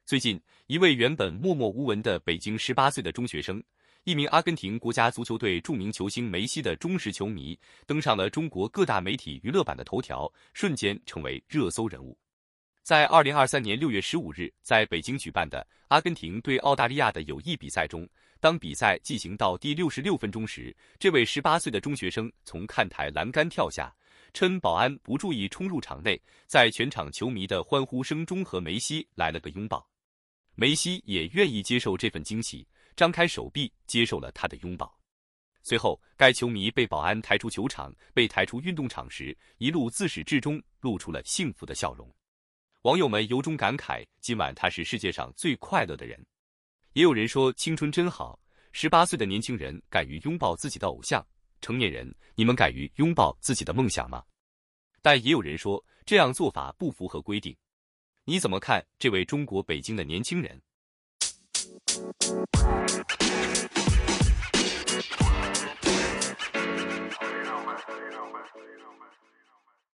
最近，一位原本默默无闻的北京18岁的中学生，一名阿根廷国家足球队著名球星梅西的忠实球迷，登上了中国各大媒体娱乐版的头条，瞬间成为热搜人物。在2023年6月15日在北京举办的阿根廷对澳大利亚的友谊比赛中，当比赛进行到第66分钟时，这位18岁的中学生从看台栏杆跳下，趁保安不注意冲入场内，在全场球迷的欢呼声中和梅西来了个拥抱。梅西也愿意接受这份惊喜，张开手臂接受了他的拥抱。随后，该球迷被保安抬出球场，被抬出运动场时，一路自始至终露出了幸福的笑容。网友们由衷感慨，今晚他是世界上最快乐的人。也有人说青春真好，18岁的年轻人敢于拥抱自己的偶像。成年人，你们敢于拥抱自己的梦想吗？但也有人说这样做法不符合规定。你怎么看这位中国北京的年轻人？